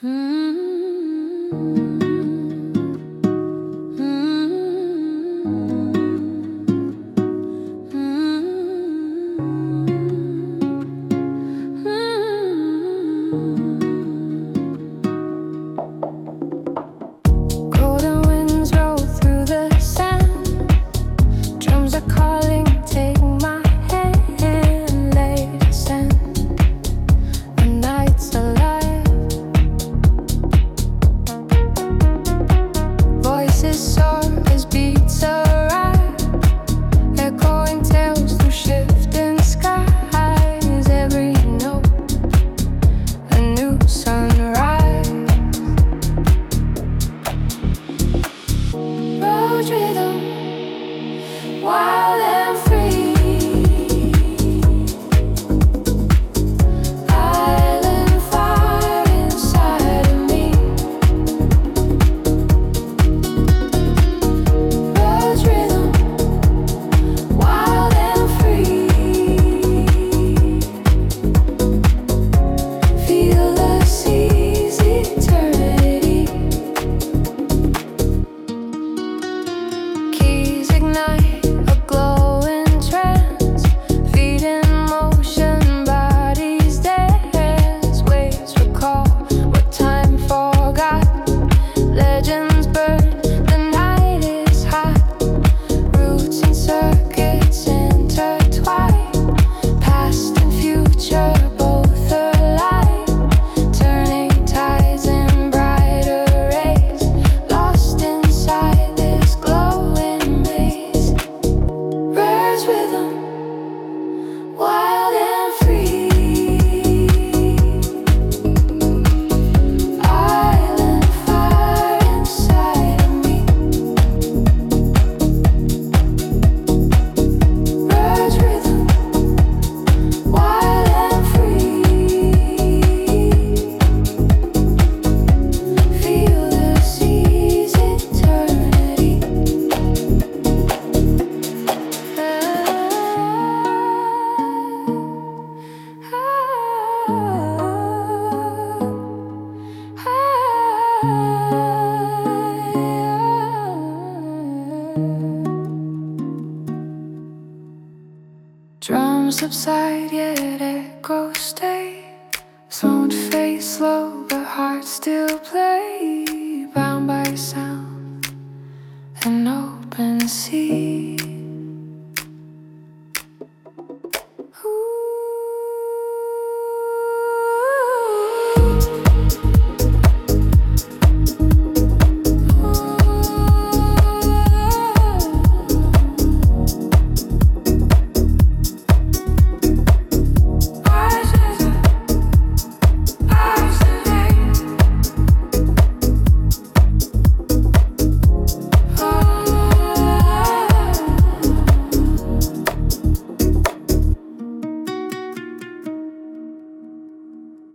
Golden winds roll through the sand. Drums are calling, take my hand, lay it stand. The night's alive. Voices soar as beats arrive, echoing tales through shifting skies. Every note, a new sunrise. Road rhythm, wild and free. Island fire inside of me. Road rhythm, wild and free. Feel the seas, eternity. Keys ignite a glowing trance, feet in motion, bodies dance. Waves recall what time forgot. Legends burn, the night is hot. Roots and circuits intertwine, past and future both alive. Turning tides in brighter rays, lost inside this glowing maze. Birds rhythm, wild and free. Island fire inside of me. Birds rhythm, wild and free. Feel the seas, eternity. Drums subside, yet echoes stay. Thrones fade slow, but hearts still play. Bound by sound, an open sea.